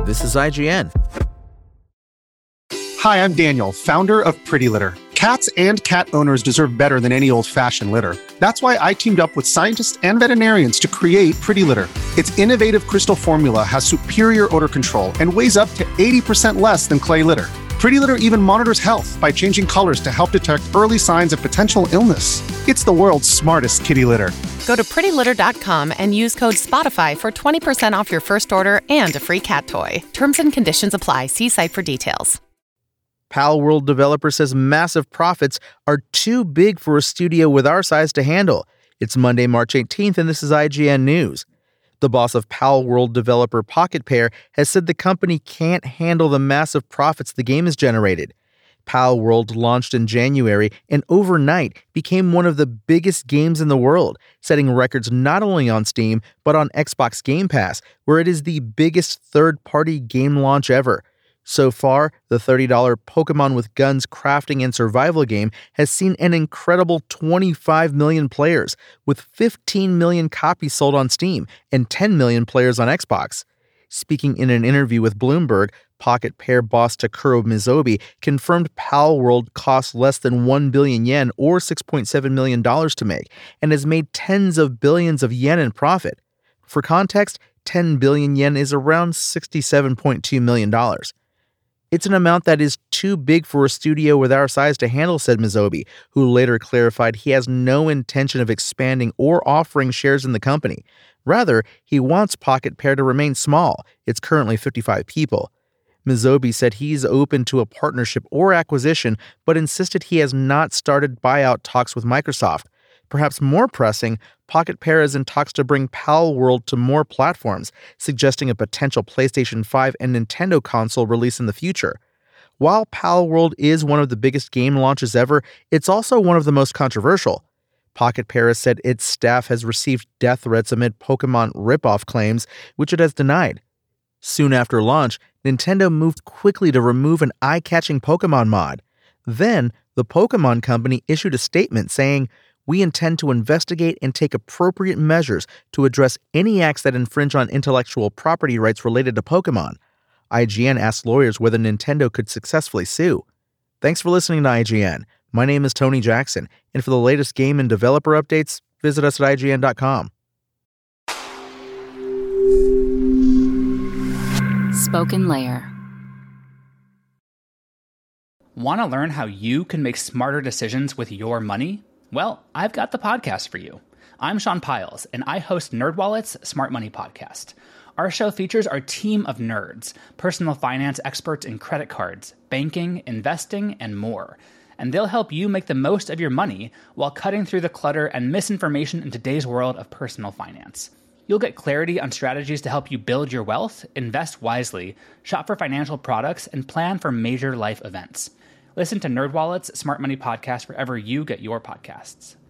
This is IGN. Hi, I'm Daniel, founder of Pretty Litter. Cats and cat owners deserve better than any old-fashioned litter. That's why I teamed up with scientists and veterinarians to create Pretty Litter. Its innovative crystal formula has superior odor control and weighs up to 80% less than clay litter. Pretty Litter even monitors health by changing colors to help detect early signs of potential illness. It's the world's smartest kitty litter. Go to prettylitter.com and use code SPOTIFY for 20% off your first order and a free cat toy. Terms and conditions apply. See site for details. Palworld developer says massive profits are too big for a studio with our size to handle. It's Monday, March 18th, and this is IGN News. The boss of Palworld developer Pocket Pair has said the company can't handle the massive profits the game has generated. Palworld launched in January and overnight became one of the biggest games in the world, setting records not only on Steam, but on Xbox Game Pass, where it is the biggest third-party game launch ever. So far, the $30 Pokemon with Guns crafting and survival game has seen an incredible 25 million players, with 15 million copies sold on Steam and 10 million players on Xbox. Speaking in an interview with Bloomberg, Pocket Pair boss Takuro Mizobi confirmed Palworld cost less than 1 billion yen or $6.7 million to make and has made tens of billions of yen in profit. For context, 10 billion yen is around $67.2 million. It's an amount that is too big for a studio with our size to handle, said Mizobi, who later clarified he has no intention of expanding or offering shares in the company. Rather, he wants Pocket Pair to remain small. It's currently 55 people. Mizobi said he's open to a partnership or acquisition, but insisted he has not started buyout talks with Microsoft. Perhaps more pressing, Pocket Pair is in talks to bring Palworld to more platforms, suggesting a potential PlayStation 5 and Nintendo console release in the future. While Palworld is one of the biggest game launches ever, it's also one of the most controversial. Pocket Pair has said its staff has received death threats amid Pokemon ripoff claims, which it has denied. Soon after launch, Nintendo moved quickly to remove an eye-catching Pokemon mod. Then, the Pokemon Company issued a statement saying, "We intend to investigate and take appropriate measures to address any acts that infringe on intellectual property rights related to Pokemon." IGN asked lawyers whether Nintendo could successfully sue. Thanks for listening to IGN. My name is Tony Jackson, and for the latest game and developer updates, visit us at IGN.com. Spoken Layer. Want to learn how you can make smarter decisions with your money? Well, I've got the podcast for you. I'm Sean Piles, and I host NerdWallet's Smart Money Podcast. Our show features our team of nerds, personal finance experts in credit cards, banking, investing, and more. And they'll help you make the most of your money while cutting through the clutter and misinformation in today's world of personal finance. You'll get clarity on strategies to help you build your wealth, invest wisely, shop for financial products, and plan for major life events. Listen to NerdWallet's Smart Money Podcast wherever you get your podcasts.